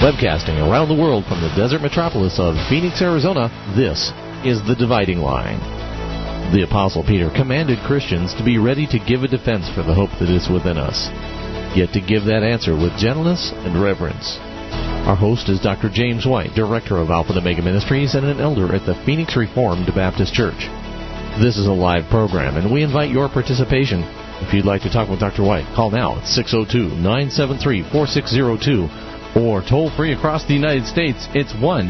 Webcasting around the world from the desert metropolis of Phoenix, Arizona, this is The Dividing Line. The Apostle Peter commanded Christians to be ready to give a defense for the hope that is within us, yet to give that answer with gentleness and reverence. Our host is Dr. James White, Director of Alpha and Omega Ministries and an elder at the Phoenix Reformed Baptist Church. This is a live program, and we invite your participation. If you'd like to talk with Dr. White, call now at 602-973-4602, or toll free across the United States, it's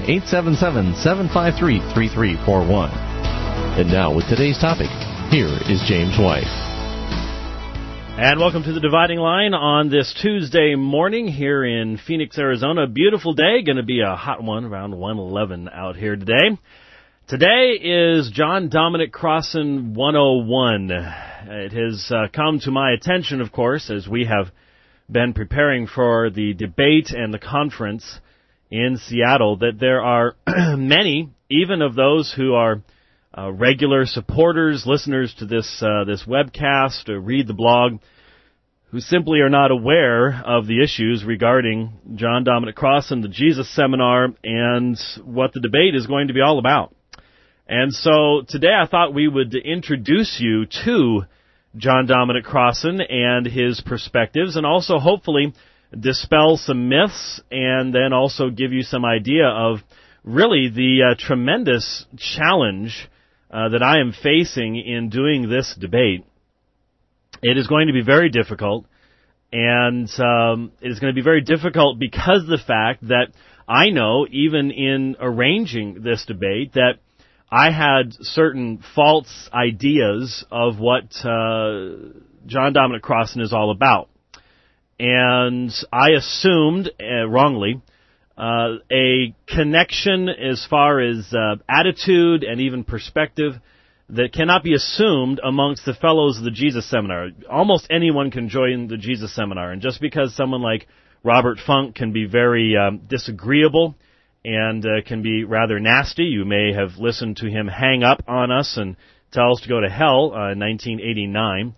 1-877-753-3341. And now, with today's topic, here is James White. And welcome to The Dividing Line on this Tuesday morning here in Phoenix, Arizona. Beautiful day, going to be a hot one, around 111 out here today. Today is John Dominic Crossan 101. It has come to my attention, of course, as we have been preparing for the debate and the conference in Seattle, that there are many, even of those who are regular supporters, listeners to this webcast, or read the blog, who simply are not aware of the issues regarding John Dominic Crossan, the Jesus Seminar, and what the debate is going to be all about. And so today I thought we would introduce you to John Dominic Crossan and his perspectives, and also hopefully dispel some myths, and then also give you some idea of really the tremendous challenge that I am facing in doing this debate. It is going to be very difficult, and it is going to be very difficult because of the fact that I know, even in arranging this debate, that I had certain false ideas of what John Dominic Crossan is all about. And I assumed, wrongly, a connection as far as attitude and even perspective that cannot be assumed amongst the fellows of the Jesus Seminar. Almost anyone can join the Jesus Seminar, and just because someone like Robert Funk can be very disagreeable and can be rather nasty, you may have listened to him hang up on us and tell us to go to hell in 1989.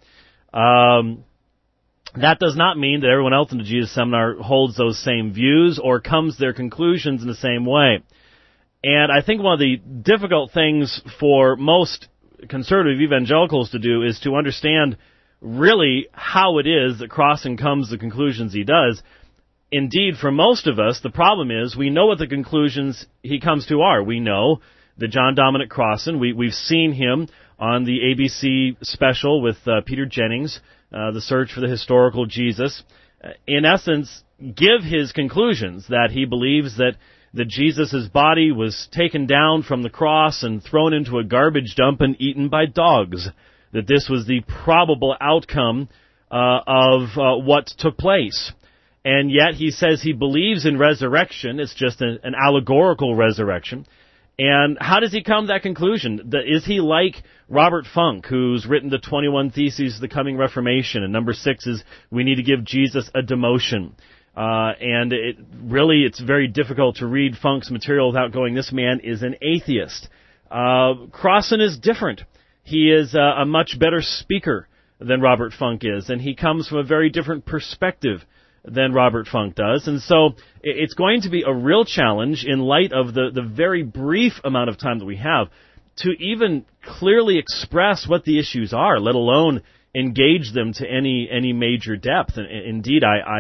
That does not mean that everyone else in the Jesus Seminar holds those same views or comes to their conclusions in the same way. And I think one of the difficult things for most conservative evangelicals to do is to understand really how it is that Crossan comes to the conclusions he does. Indeed, for most of us, the problem is we know what the conclusions he comes to are. We know that John Dominic Crossan, we've seen him on the ABC special with Peter Jennings, The Search for the Historical Jesus, in essence, give his conclusions that he believes that Jesus' body was taken down from the cross and thrown into a garbage dump and eaten by dogs, that this was the probable outcome of what took place. And yet he says he believes in resurrection. It's just an allegorical resurrection. And how does he come to that conclusion? Is he like Robert Funk, who's written the 21 Theses of the Coming Reformation, and number 6 is we need to give Jesus a demotion. And it's very difficult to read Funk's material without going, this man is an atheist. Crossan is different. He is a much better speaker than Robert Funk is, and he comes from a very different perspective than Robert Funk does. And so it's going to be a real challenge in light of the very brief amount of time that we have to even clearly express what the issues are, let alone engage them to any major depth. And indeed,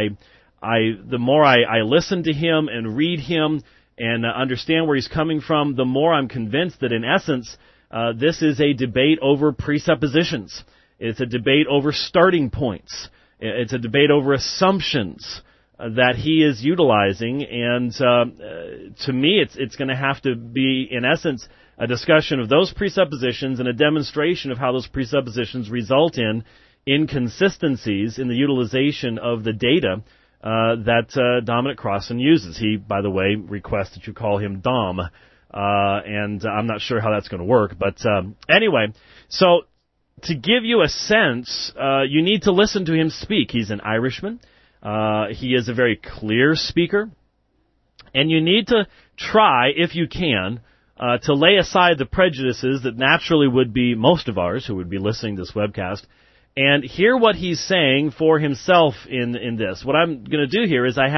the more I listen to him and read him and understand where he's coming from, the more I'm convinced that in essence, this is a debate over presuppositions. It's a debate over starting points. It's a debate over assumptions that he is utilizing, and to me, it's going to have to be, in essence, a discussion of those presuppositions and a demonstration of how those presuppositions result in inconsistencies in the utilization of the data that Dominic Crossan uses. He, by the way, requests that you call him Dom, and I'm not sure how that's going to work, but anyway, so to give you a sense, you need to listen to him speak. He's an Irishman. He is a very clear speaker. And you need to try, if you can, to lay aside the prejudices that naturally would be most of ours who would be listening to this webcast, and hear what he's saying for himself in this. What I'm going to do here is I have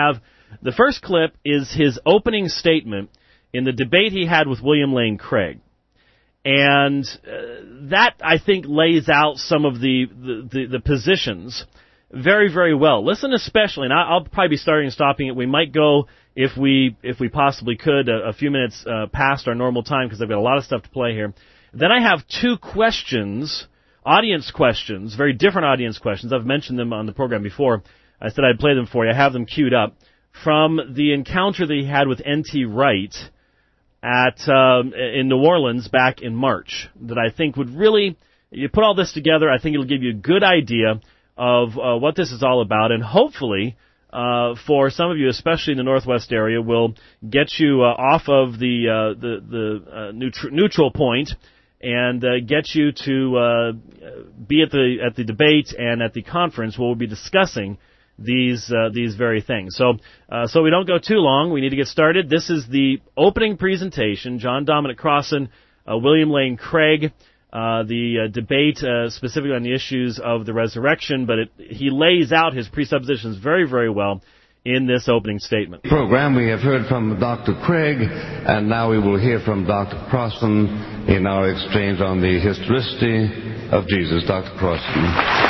The first clip is his opening statement in the debate he had with William Lane Craig. And that, I think, lays out some of the positions very, very well. Listen especially, and I'll probably be starting and stopping it. We might go, if we possibly could, a few minutes past our normal time because I've got a lot of stuff to play here. Then I have two questions, audience questions, very different audience questions. I've mentioned them on the program before. I said I'd play them for you. I have them queued up from the encounter that he had with N.T. Wright in New Orleans back in March, that I think would really, you put all this together, I think it'll give you a good idea of what this is all about, and hopefully, for some of you, especially in the Northwest area, will get you off of the neutral point and get you to be at the debate and at the conference where we'll be discussing these very things. So we don't go too long. We need to get started. This is the opening presentation. John Dominic Crossan, William Lane Craig, the debate specifically on the issues of the resurrection, but he lays out his presuppositions very, very well in this opening statement. Program, we have heard from Dr. Craig, and now we will hear from Dr. Crossan in our exchange on the historicity of Jesus. Dr. Crossan.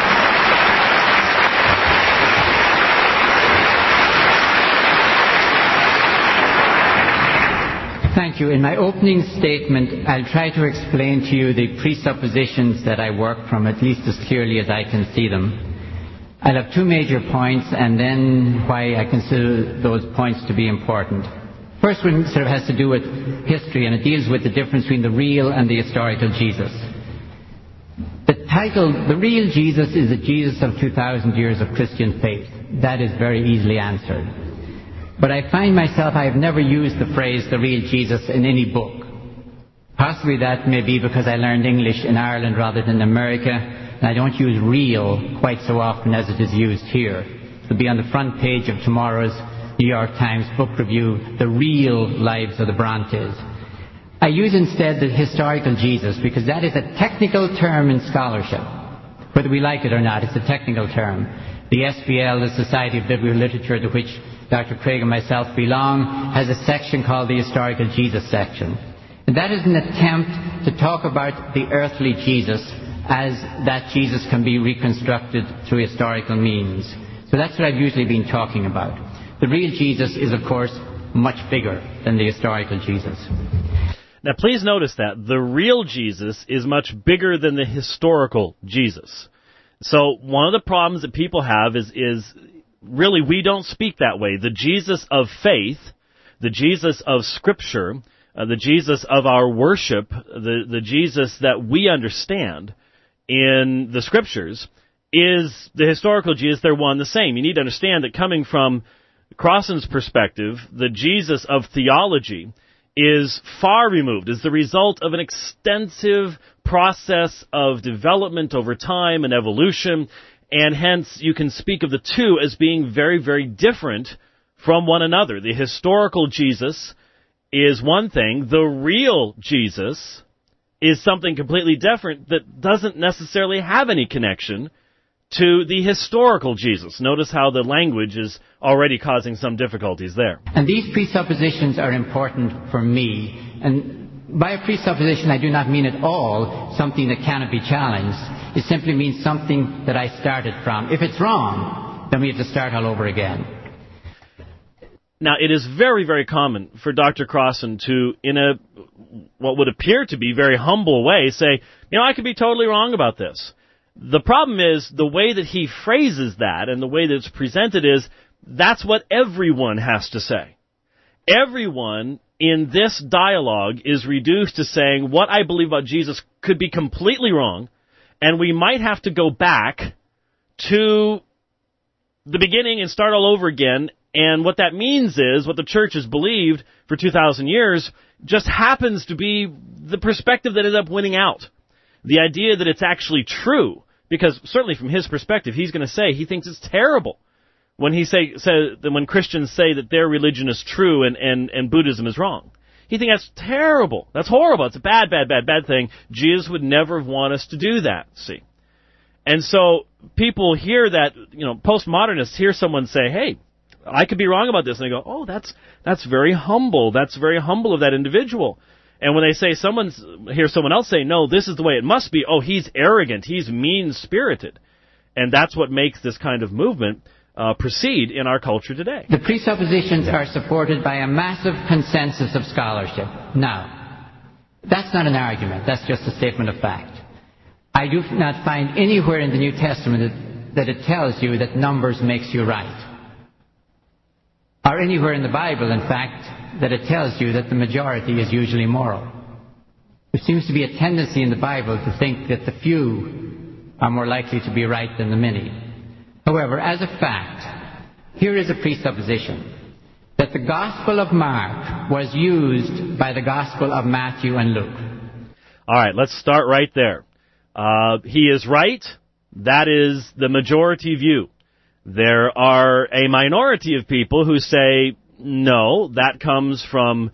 Thank you. In my opening statement, I'll try to explain to you the presuppositions that I work from, at least as clearly as I can see them. I'll have two major points, and then why I consider those points to be important. First one sort of has to do with history, and it deals with the difference between the real and the historical Jesus. The title, The Real Jesus, is the Jesus of 2,000 years of Christian faith. That is very easily answered. But I find myself, I have never used the phrase, the real Jesus, in any book. Possibly that may be because I learned English in Ireland rather than America, and I don't use real quite so often as it is used here. It'll be on the front page of tomorrow's New York Times book review, The Real Lives of the Brontes. I use instead the historical Jesus because that is a technical term in scholarship. Whether we like it or not, it's a technical term. The SBL, the Society of Biblical Literature, to which Dr. Craig and myself belong, has a section called the Historical Jesus section. And that is an attempt to talk about the earthly Jesus as that Jesus can be reconstructed through historical means. So that's what I've usually been talking about. The real Jesus is, of course, much bigger than the historical Jesus. Now, please notice that the real Jesus is much bigger than the historical Jesus. So one of the problems that people have is really, we don't speak that way. The Jesus of faith, the Jesus of Scripture, the Jesus of our worship, the Jesus that we understand in the Scriptures is the historical Jesus. They're one and the same. You need to understand that coming from Crossan's perspective, the Jesus of theology is far removed, is the result of an extensive process of development over time and evolution, and hence you can speak of the two as being very, very different from one another. The historical Jesus is one thing. The real Jesus is something completely different that doesn't necessarily have any connection to the historical Jesus. Notice how the language is already causing some difficulties there. And these presuppositions are important for me. And by a presupposition, I do not mean at all something that cannot be challenged. It simply means something that I started from. If it's wrong, then we have to start all over again. Now, it is very, very common for Dr. Crossan to, in a what would appear to be very humble way, say, I could be totally wrong about this. The problem is the way that he phrases that and the way that it's presented is that's what everyone has to say. Everyone in this dialogue is reduced to saying what I believe about Jesus could be completely wrong, and we might have to go back to the beginning and start all over again. And what that means is what the church has believed for 2,000 years just happens to be the perspective that ended up winning out. The idea that it's actually true. Because certainly from his perspective, he's going to say he thinks it's terrible when when Christians say that their religion is true and Buddhism is wrong. He thinks that's terrible. That's horrible. It's a bad thing. Jesus would never want us to do that, see. And so people hear that, postmodernists hear someone say, hey, I could be wrong about this. And they go, oh, that's very humble. That's very humble of that individual. And when they say hear someone else say, no, this is the way it must be, oh, he's arrogant, he's mean-spirited. And that's what makes this kind of movement proceed in our culture today. The presuppositions are supported by a massive consensus of scholarship. Now, that's not an argument. That's just a statement of fact. I do not find anywhere in the New Testament that it tells you that numbers makes you right. Or anywhere in the Bible, in fact, that it tells you that the majority is usually moral. There seems to be a tendency in the Bible to think that the few are more likely to be right than the many. However, as a fact, here is a presupposition that the Gospel of Mark was used by the Gospel of Matthew and Luke. All right, let's start right there. He is right. That is the majority view. There are a minority of people who say, no, that comes from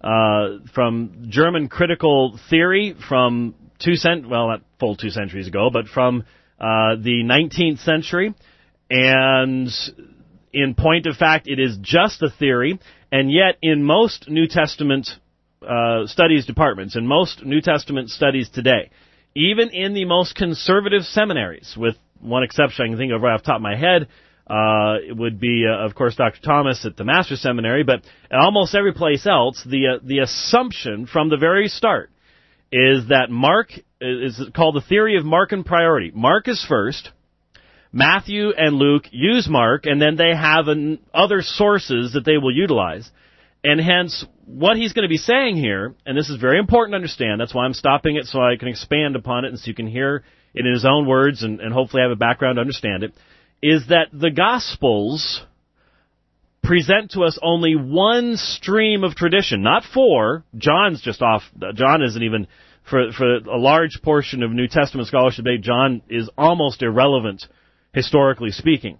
German critical theory from not full 2 centuries ago, but from the 19th century. And in point of fact, it is just a theory, and yet in most New Testament studies departments, in most New Testament studies today, even in the most conservative seminaries, with one exception I can think of right off the top of my head, it would be, of course, Dr. Thomas at the Master's Seminary, but at almost every place else, the assumption from the very start is that Mark is called the theory of Markan priority. Mark is first. Matthew and Luke use Mark, and then they have other sources that they will utilize. And hence, what he's going to be saying here, and this is very important to understand, that's why I'm stopping it so I can expand upon it and so you can hear it in his own words and hopefully have a background to understand it, is that the Gospels present to us only one stream of tradition, not four. John's just off. John isn't even, for a large portion of New Testament scholarship today, John is almost irrelevant, historically speaking,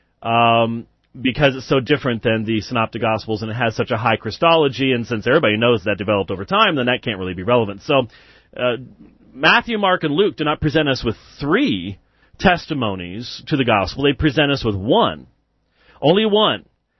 because it's so different than the Synoptic Gospels and it has such a high Christology, and since everybody knows that developed over time, then that can't really be relevant. So Matthew, Mark, and Luke do not present us with three testimonies to the gospel. They present us with one. Only one.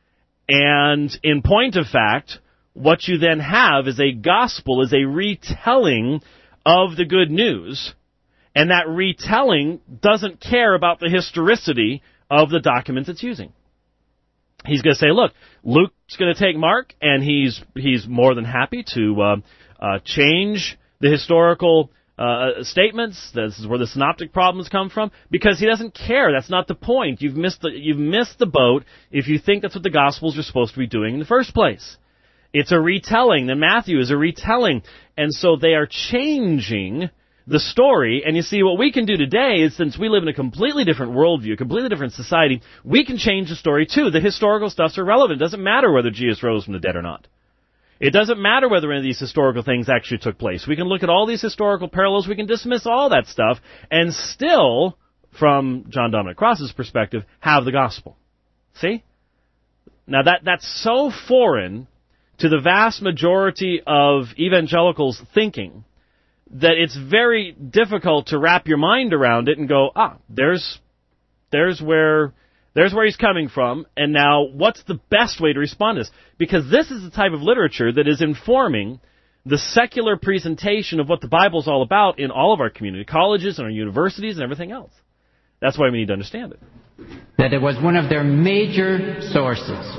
And in point of fact, what you then have is a gospel, is a retelling of the good news. And that retelling doesn't care about the historicity of the documents it's using. He's going to say, look, Luke's going to take Mark, and he's more than happy to change the historical statements. This is where the synoptic problems come from, because he doesn't care. That's not the point. You've missed the boat if you think that's what the Gospels are supposed to be doing in the first place. It's a retelling. Then Matthew is a retelling, and so they are changing the story. And you see, what we can do today is, since we live in a completely different worldview, a completely different society, we can change the story too. The historical stuff's irrelevant. It doesn't matter whether Jesus rose from the dead or not. It doesn't matter whether any of these historical things actually took place. We can look at all these historical parallels, we can dismiss all that stuff, and still, from John Dominic Cross's perspective, have the gospel. See? Now that's so foreign to the vast majority of evangelicals' thinking that it's very difficult to wrap your mind around it and go, there's where he's coming from, and now what's the best way to respond to this? Because this is the type of literature that is informing the secular presentation of what the Bible's all about in all of our community colleges and our universities and everything else. That's why we need to understand it. That it was one of their major sources.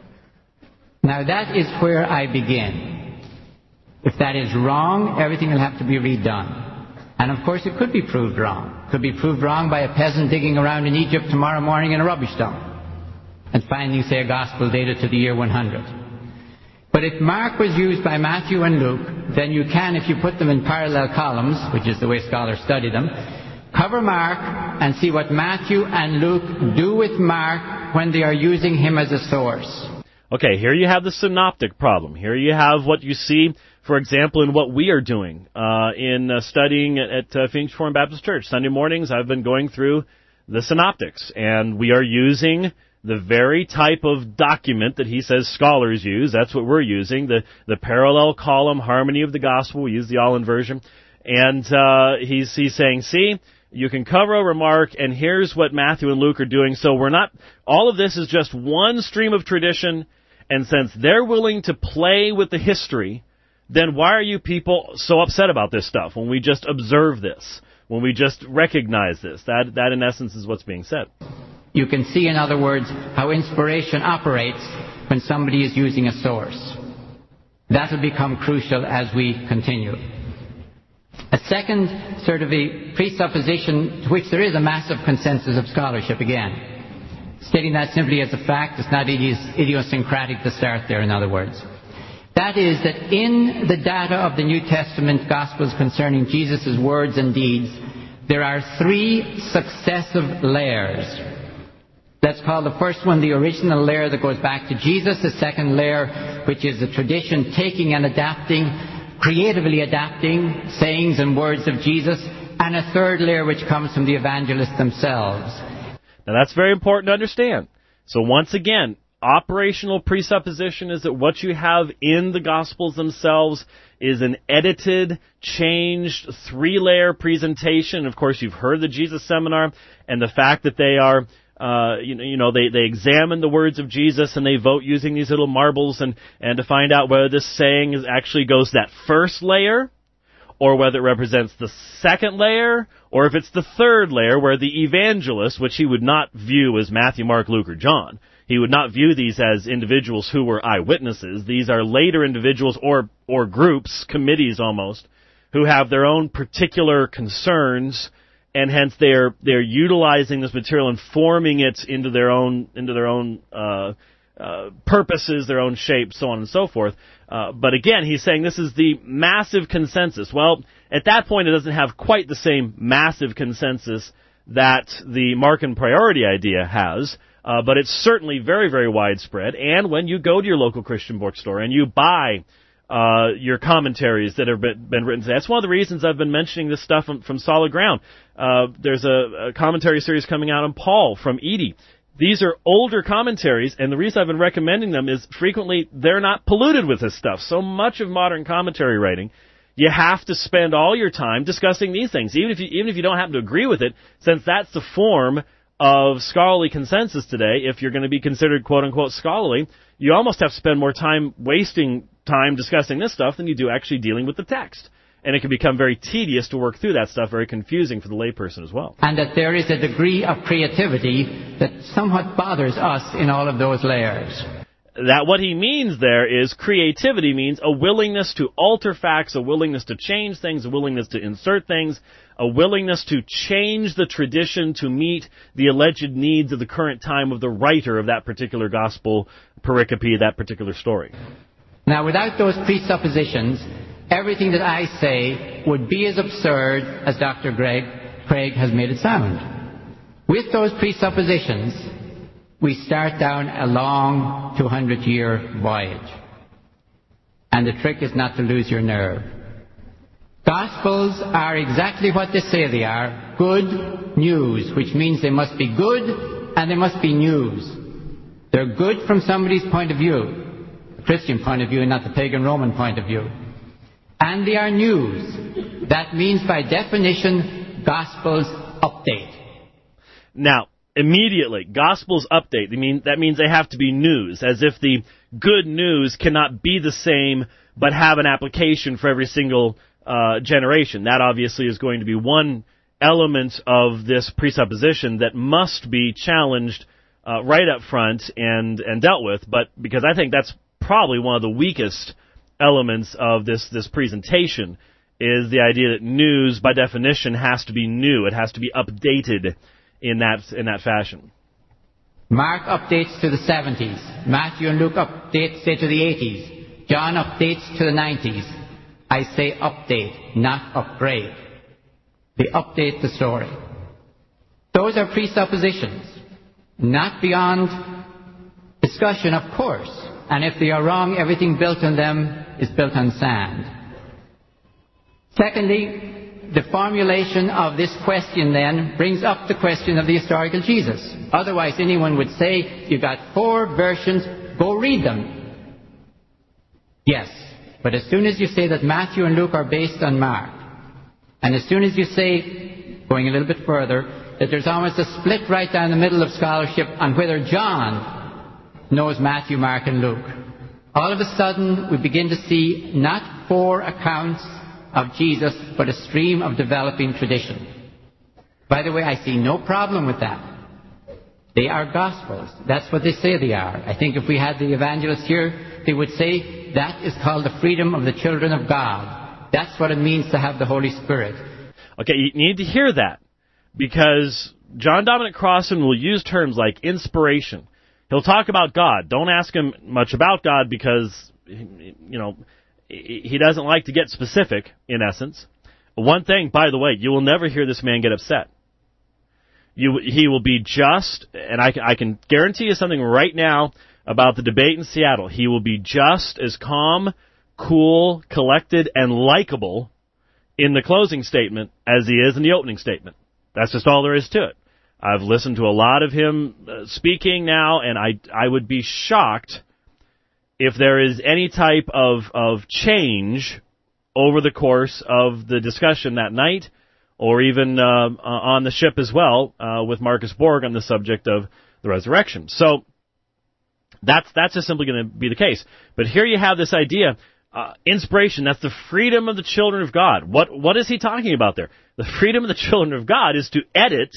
Now that is where I begin. If that is wrong, everything will have to be redone. And of course it could be proved wrong. It could be proved wrong by a peasant digging around in Egypt tomorrow morning in a rubbish dump and finding, say, a gospel dated to the year 100. But if Mark was used by Matthew and Luke, then you can, if you put them in parallel columns, which is the way scholars study them, cover Mark and see what Matthew and Luke do with Mark when they are using him as a source. Okay, here you have the synoptic problem. Here you have what you see, for example, in what we are doing in studying at Phoenix Reformed Baptist Church. Sunday mornings, I've been going through the synoptics, and we are using the very type of document that he says scholars use. That's what we're using, the parallel column harmony of the gospel. We use the Allen version. And he's saying, see, You can cover a remark, and here's what Matthew and Luke are doing. So we're not, all of this is just one stream of tradition, and since they're willing to play with the history, then why are you people so upset about this stuff when we just observe this, when we just recognize this? That in essence is what's being said. You can see, in other words, how inspiration operates when somebody is using a source. That will become crucial as we continue. A second sort of a presupposition to which there is a massive consensus of scholarship again. Stating that simply as a fact, it's not idiosyncratic to start there, in other words. That is that in the data of the New Testament Gospels concerning Jesus' words and deeds, there are three successive layers. Let's call the first one the original layer that goes back to Jesus, the second layer, which is the tradition taking and adapting, creatively adapting sayings and words of Jesus, and a third layer which comes from the evangelists themselves. Now that's very important to understand. So once again, operational presupposition is that what you have in the Gospels themselves is an edited, changed, three-layer presentation. Of course, you've heard the Jesus Seminar, and the fact that they are they examine the words of Jesus and they vote using these little marbles and to find out whether this saying actually goes to that first layer, or whether it represents the second layer, or if it's the third layer where the evangelists, which he would not view as Matthew, Mark, Luke, or John, he would not view these as individuals who were eyewitnesses. These are later individuals or groups, committees almost, who have their own particular concerns, and hence they're utilizing this material and forming it into their own purposes, their own shape, so on and so forth. But again, he's saying this is the massive consensus. Well, at that point, it doesn't have quite the same massive consensus that the Markan priority idea has, but it's certainly very, very widespread. And when you go to your local Christian bookstore and you buy your commentaries that have been written today. That's one of the reasons I've been mentioning this stuff from Solid Ground. There's a commentary series coming out on Paul from Edie. These are older commentaries, and the reason I've been recommending them is frequently they're not polluted with this stuff. So much of modern commentary writing, you have to spend all your time discussing these things, even if you don't happen to agree with it, since that's the form of scholarly consensus today. If you're going to be considered quote-unquote scholarly, you almost have to spend more time wasting time discussing this stuff than you do actually dealing with the text. And it can become very tedious to work through that stuff, very confusing for the layperson as well. And that there is a degree of creativity that somewhat bothers us in all of those layers. That what he means there is creativity means a willingness to alter facts, a willingness to change things, a willingness to insert things, a willingness to change the tradition to meet the alleged needs of the current time of the writer of that particular gospel pericope, that particular story. Now, without those presuppositions, everything that I say would be as absurd as Dr. Craig has made it sound. With those presuppositions, we start down a long 200-year voyage. And the trick is not to lose your nerve. Gospels are exactly what they say they are, good news, which means they must be good and they must be news. They're good from somebody's point of view, the Christian point of view, not the pagan Roman point of view. And they are news. That means, by definition, Gospels update. Now, immediately, Gospels update. That means they have to be news, as if the good news cannot be the same but have an application for every single generation. That obviously is going to be one element of this presupposition that must be challenged right up front and dealt with. But because I think that's probably one of the weakest elements of this presentation is the idea that news, by definition, has to be new. It has to be updated in that fashion. Mark updates to the 70s. Matthew and Luke update, say, to the 80s. John updates to the 90s. I say update, not upgrade. They update the story. Those are presuppositions, not beyond discussion, of course. And if they are wrong, everything built on them is built on sand. Secondly, the formulation of this question then brings up the question of the historical Jesus. Otherwise, anyone would say, you've got 4 versions, go read them. Yes, but as soon as you say that Matthew and Luke are based on Mark, and as soon as you say going a little bit further, that there's almost a split right down the middle of scholarship on whether John knows Matthew, Mark, and Luke. All of a sudden, we begin to see not 4 accounts of Jesus, but a stream of developing tradition. By the way, I see no problem with that. They are Gospels. That's what they say they are. I think if we had the evangelists here, they would say that is called the freedom of the children of God. That's what it means to have the Holy Spirit. Okay, you need to hear that, because John Dominic Crossan will use terms like inspiration. He'll talk about God. Don't ask him much about God because, he doesn't like to get specific, in essence. One thing, by the way, you will never hear this man get upset. He will be just, and I can guarantee you something right now about the debate in Seattle. He will be just as calm, cool, collected, and likable in the closing statement as he is in the opening statement. That's just all there is to it. I've listened to a lot of him speaking now, and I would be shocked if there is any type of change over the course of the discussion that night, or even on the ship as well, with Marcus Borg on the subject of the resurrection. So that's just simply going to be the case. But here you have this idea, inspiration, that's the freedom of the children of God. What is he talking about there? The freedom of the children of God is to edit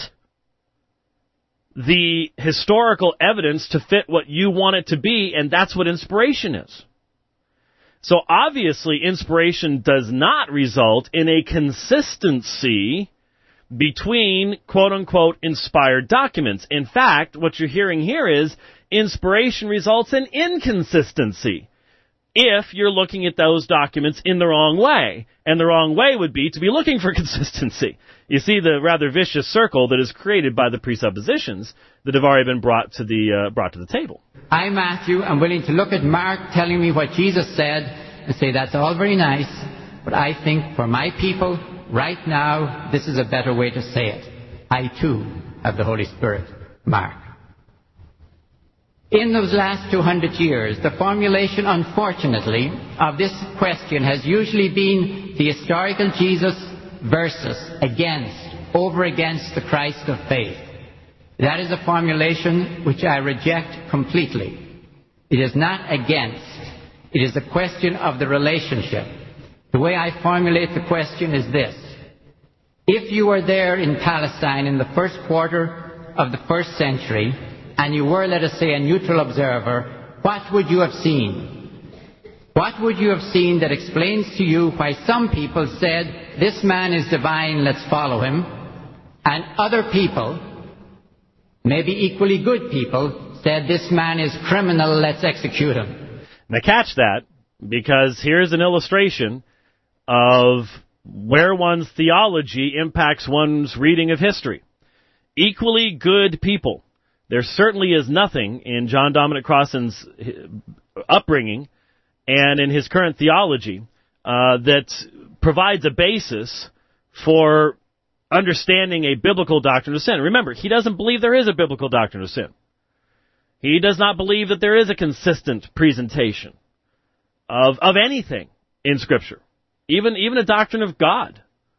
the historical evidence to fit what you want it to be, and that's what inspiration is. So obviously, inspiration does not result in a consistency between quote-unquote inspired documents. In fact, what you're hearing here is inspiration results in inconsistency if you're looking at those documents in the wrong way. And the wrong way would be to be looking for consistency. You see the rather vicious circle that is created by the presuppositions that have already been brought to the table. I, Matthew, am willing to look at Mark telling me what Jesus said and say that's all very nice, but I think for my people, right now, this is a better way to say it. I, too, have the Holy Spirit. Mark. In those last 200 years, the formulation, unfortunately, of this question has usually been the historical Jesus versus, over against the Christ of faith. That is a formulation which I reject completely. It is not against. It is a question of the relationship. The way I formulate the question is this. If you were there in Palestine in the first quarter of the first century, and you were, let us say, a neutral observer, what would you have seen? What would you have seen that explains to you why some people said, this man is divine, let's follow him, and other people, maybe equally good people, said, this man is criminal, let's execute him? Now catch that, because here's an illustration of where one's theology impacts one's reading of history. Equally good people. There certainly is nothing in John Dominic Crossan's upbringing and in his current theology that provides a basis for understanding a biblical doctrine of sin. Remember, he doesn't believe there is a biblical doctrine of sin. He does not believe that there is a consistent presentation of anything in Scripture, even a doctrine of God.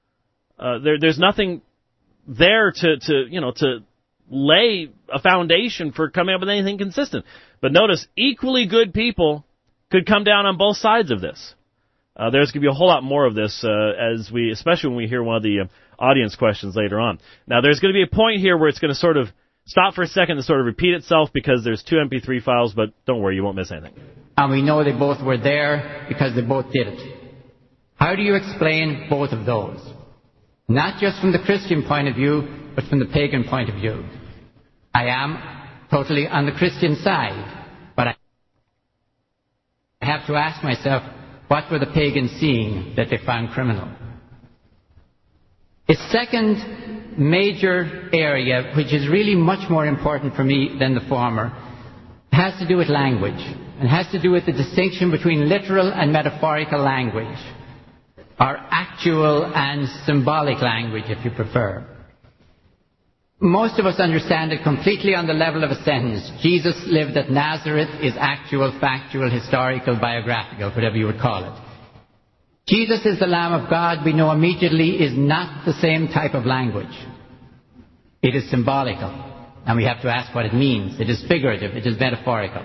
There's nothing there to lay a foundation for coming up with anything consistent. But notice, equally good people could come down on both sides of this. There's going to be a whole lot more of this especially when we hear one of the audience questions later on. Now, there's going to be a point here where it's going to sort of stop for a second and sort of repeat itself because there's 2 MP3 files, but don't worry, you won't miss anything. And we know they both were there because they both did it. How do you explain both of those? Not just from the Christian point of view, but from the pagan point of view. I am totally on the Christian side, but I have to ask myself, what were the pagans seeing that they found criminal? A second major area, which is really much more important for me than the former, has to do with language, and has to do with the distinction between literal and metaphorical language, or actual and symbolic language, if you prefer. Most of us understand it completely on the level of a sentence. Jesus lived at Nazareth is actual, factual, historical, biographical, whatever you would call it. Jesus is the Lamb of God, we know immediately is not the same type of language. It is symbolical, and we have to ask what it means. It is figurative, it is metaphorical.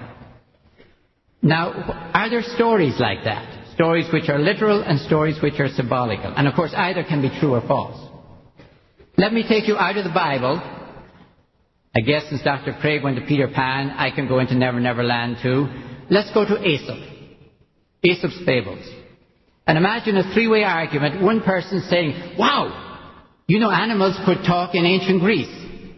Now, are there stories like that? Stories which are literal and stories which are symbolical. And of course, either can be true or false. Let me take you out of the Bible. I guess since Dr. Craig went to Peter Pan, I can go into Never Never Land too. Let's go to Aesop. Aesop's Fables. And imagine a three-way argument. One person saying, wow, you know animals could talk in ancient Greece.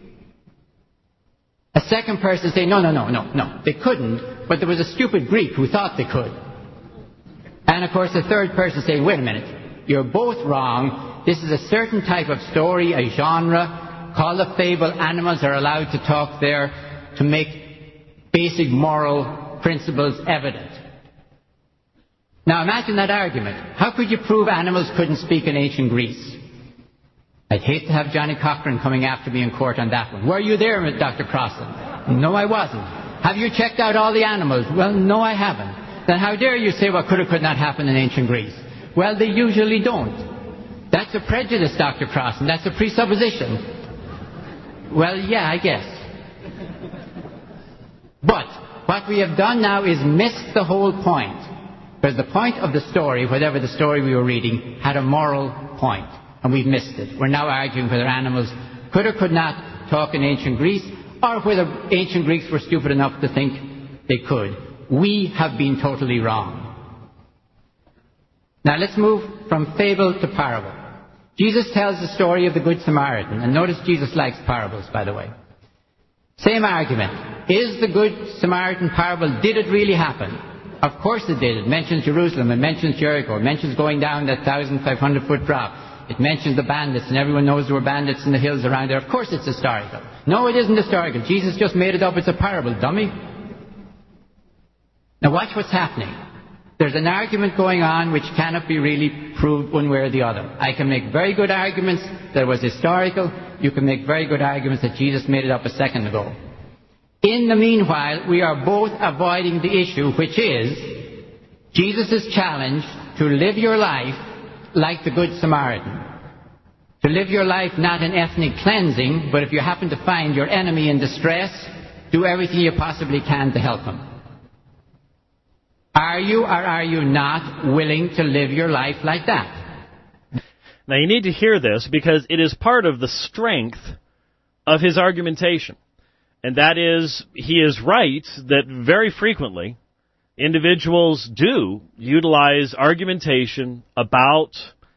A second person saying, no, they couldn't, but there was a stupid Greek who thought they could. And of course a third person saying, wait a minute, you're both wrong. This is a certain type of story, a genre, called a fable. Animals are allowed to talk there to make basic moral principles evident. Now imagine that argument. How could you prove animals couldn't speak in ancient Greece? I'd hate to have Johnny Cochran coming after me in court on that one. Were you there, Dr. Crossan? No, I wasn't. Have you checked out all the animals? Well, no, I haven't. Then how dare you say what could or could not happen in ancient Greece? Well, they usually don't. That's a prejudice, Dr. Crossan. That's a presupposition. Well, yeah, I guess. But what we have done now is missed the whole point. Because the point of the story, whatever the story we were reading, had a moral point. And we've missed it. We're now arguing whether animals could or could not talk in ancient Greece, or whether ancient Greeks were stupid enough to think they could. We have been totally wrong. Now let's move from fable to parable. Jesus tells the story of the Good Samaritan. And notice Jesus likes parables, by the way. Same argument. Is the Good Samaritan parable, did it really happen? Of course it did. It mentions Jerusalem. It mentions Jericho. It mentions going down that 1,500-foot drop. It mentions the bandits, and everyone knows there were bandits in the hills around there. Of course it's historical. No, it isn't historical. Jesus just made it up. It's a parable, dummy. Now watch what's happening. There's an argument going on which cannot be really proved one way or the other. I can make very good arguments that it was historical. You can make very good arguments that Jesus made it up a second ago. In the meanwhile, we are both avoiding the issue, which is Jesus' challenge to live your life like the Good Samaritan. To live your life not in ethnic cleansing, but if you happen to find your enemy in distress, do everything you possibly can to help him. Are you or are you not willing to live your life like that? Now you need to hear this because it is part of the strength of his argumentation. And that is, he is right that very frequently individuals do utilize argumentation about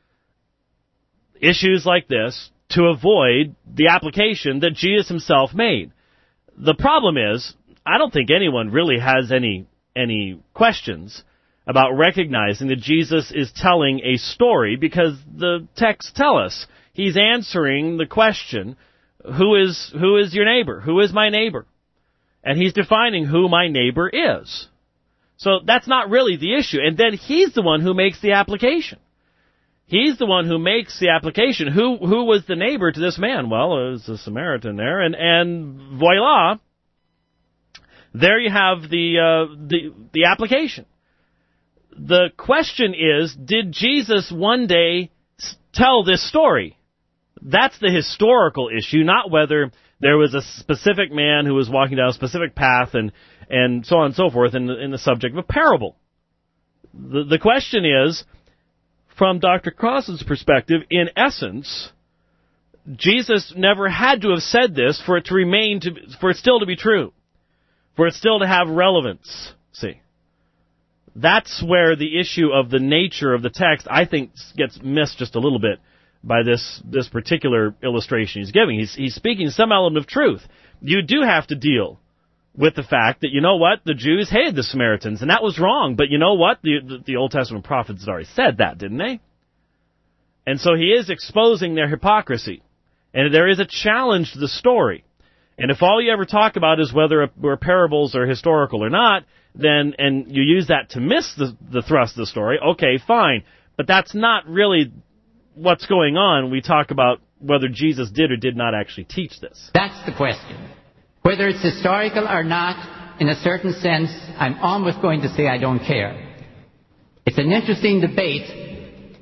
issues like this to avoid the application that Jesus himself made. The problem is, I don't think anyone really has any questions about recognizing that Jesus is telling a story because the texts tell us he's answering the question, who is your neighbor? Who is my neighbor? And he's defining who my neighbor is. So that's not really the issue. And then he's the one who makes the application. He's the one who makes the application. Who was the neighbor to this man? Well, it was a Samaritan there, and voila, there you have the application. The question is, did Jesus one day tell this story? That's the historical issue, not whether there was a specific man who was walking down a specific path and so on and so forth in the subject of a parable. The question is, from Dr. Cross's perspective, in essence, Jesus never had to have said this for it still to be true, for it still to have relevance. See, that's where the issue of the nature of the text, I think, gets missed just a little bit by this particular illustration he's giving. He's speaking some element of truth. You do have to deal with the fact that, you know what, the Jews hated the Samaritans, and that was wrong. But you know what? The Old Testament prophets had already said that, didn't they? And so he is exposing their hypocrisy. And there is a challenge to the story. And if all you ever talk about is whether parables are historical or not, then, and you use that to miss the thrust of the story, okay, fine. But that's not really what's going on. We talk about whether Jesus did or did not actually teach this. That's the question. Whether it's historical or not, in a certain sense, I'm almost going to say I don't care. It's an interesting debate,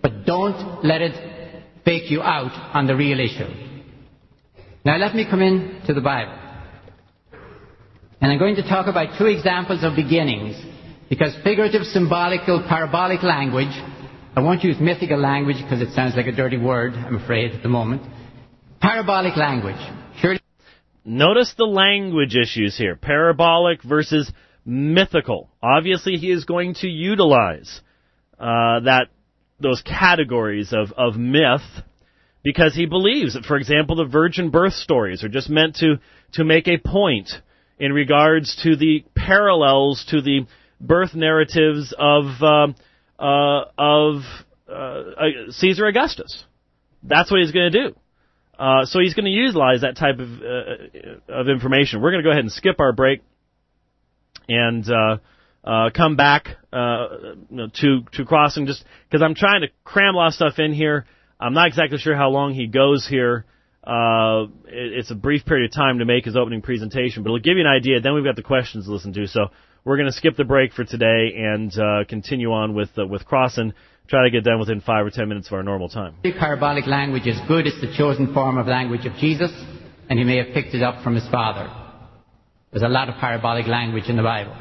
but don't let it fake you out on the real issue. Now let me come in to the Bible. And I'm going to talk about two examples of beginnings, because figurative, symbolical, parabolic language, I won't use mythical language because it sounds like a dirty word, I'm afraid, at the moment. Parabolic language. Surely. Notice the language issues here. Parabolic versus mythical. Obviously, he is going to utilize those categories of myth, because he believes that, for example, the virgin birth stories are just meant to make a point in regards to the parallels to the birth narratives of Caesar Augustus. That's what he's going to do. So he's going to utilize that type of information. We're going to go ahead and skip our break and come back to Crossan, just because I'm trying to cram a lot of stuff in here. I'm not exactly sure how long he goes here. It's a brief period of time to make his opening presentation, but it'll give you an idea. Then we've got the questions to listen to. So we're going to skip the break for today and continue on with Crossan. Try to get done within 5 or 10 minutes of our normal time. Parabolic language is good. It's the chosen form of language of Jesus, and he may have picked it up from his father. There's a lot of parabolic language in the Bible.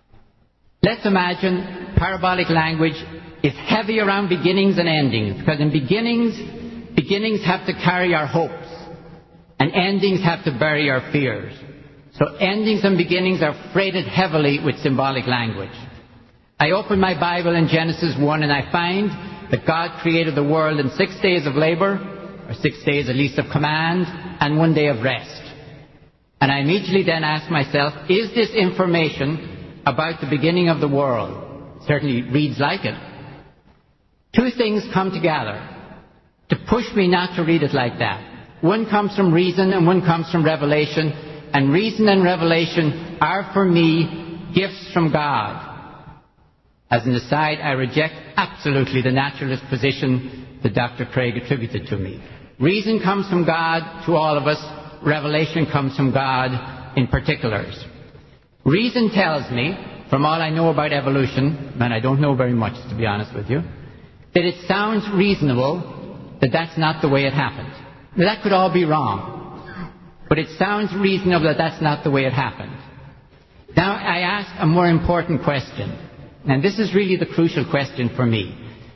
Let's imagine parabolic language is heavy around beginnings and endings, because in beginnings have to carry our hopes, and endings have to bury our fears. So endings and beginnings are freighted heavily with symbolic language. I open my Bible in Genesis 1 and I find that God created the world in 6 days of labor, or 6 days at least of command, and 1 day of rest. And I immediately then ask myself, is this information about the beginning of the world? It certainly reads like it. Two things come together to push me not to read it like that. One comes from reason and one comes from revelation. And reason and revelation are, for me, gifts from God. As an aside, I reject absolutely the naturalist position that Dr. Craig attributed to me. Reason comes from God to all of us. Revelation comes from God in particulars. Reason tells me, from all I know about evolution, and I don't know very much, to be honest with you, that it sounds reasonable that that's not the way it happened. Now, that could all be wrong, but it sounds reasonable that that's not the way it happened. Now, I ask a more important question, and this is really the crucial question for me.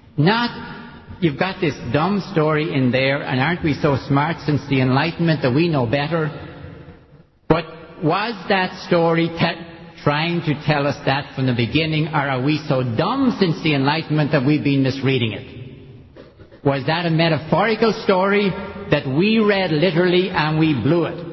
Not, you've got this dumb story in there, and aren't we so smart since the Enlightenment that we know better? But was that story trying to tell us that from the beginning, or are we so dumb since the Enlightenment that we've been misreading it? Was that a metaphorical story that we read literally and we blew it?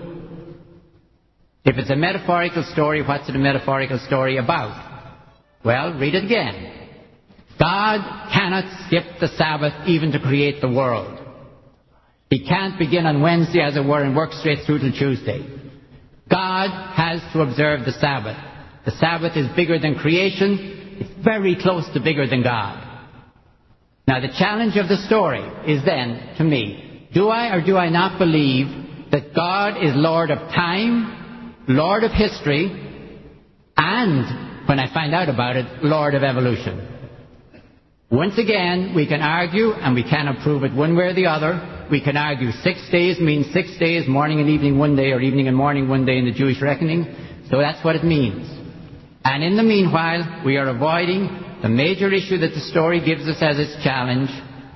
If it's a metaphorical story, what's it a metaphorical story about? Well, read it again. God cannot skip the Sabbath even to create the world. He can't begin on Wednesday, as it were, and work straight through till Tuesday. God has to observe the Sabbath. The Sabbath is bigger than creation. It's very close to bigger than God. Now, the challenge of the story is then, to me, do I or do I not believe that God is Lord of time, Lord of history, and, when I find out about it, Lord of evolution? Once again, we can argue, and we cannot prove it one way or the other. We can argue 6 days means 6 days, morning and evening 1 day, or evening and morning 1 day in the Jewish reckoning. So that's what it means. And in the meanwhile, we are avoiding the major issue that the story gives us as its challenge.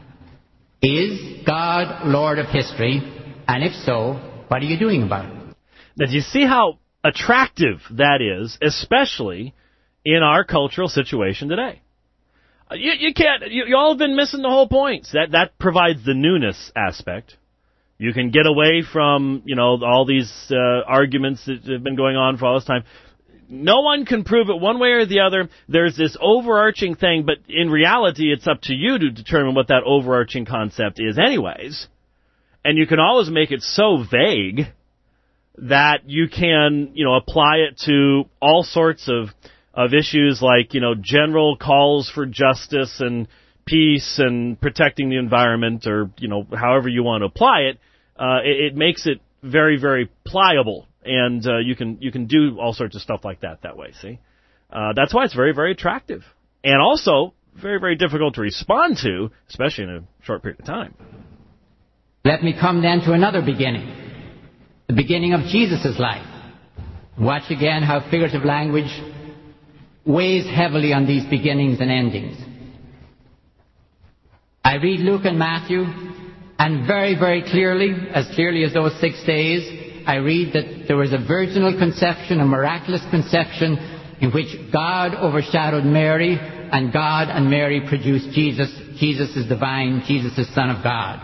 Is God Lord of history? And if so, what are you doing about it? Now, do you see how attractive that is, especially in our cultural situation today? You can't. You all have been missing the whole point. That provides the newness aspect. You can get away from all these arguments that have been going on for all this time. No one can prove it one way or the other. There's this overarching thing, but in reality, it's up to you to determine what that overarching concept is anyways. And you can always make it so vague that you can, apply it to all sorts of issues like, general calls for justice and peace and protecting the environment, or, however you want to apply it. It makes it very, very pliable. And you can do all sorts of stuff like that way, see? That's why it's very, very attractive. And also, very, very difficult to respond to, especially in a short period of time. Let me come then to another beginning, the beginning of Jesus' life. Watch again how figurative language weighs heavily on these beginnings and endings. I read Luke and Matthew, and very, very clearly as those 6 days, I read that there was a virginal conception, a miraculous conception, in which God overshadowed Mary, and God and Mary produced Jesus. Jesus is divine, Jesus is Son of God.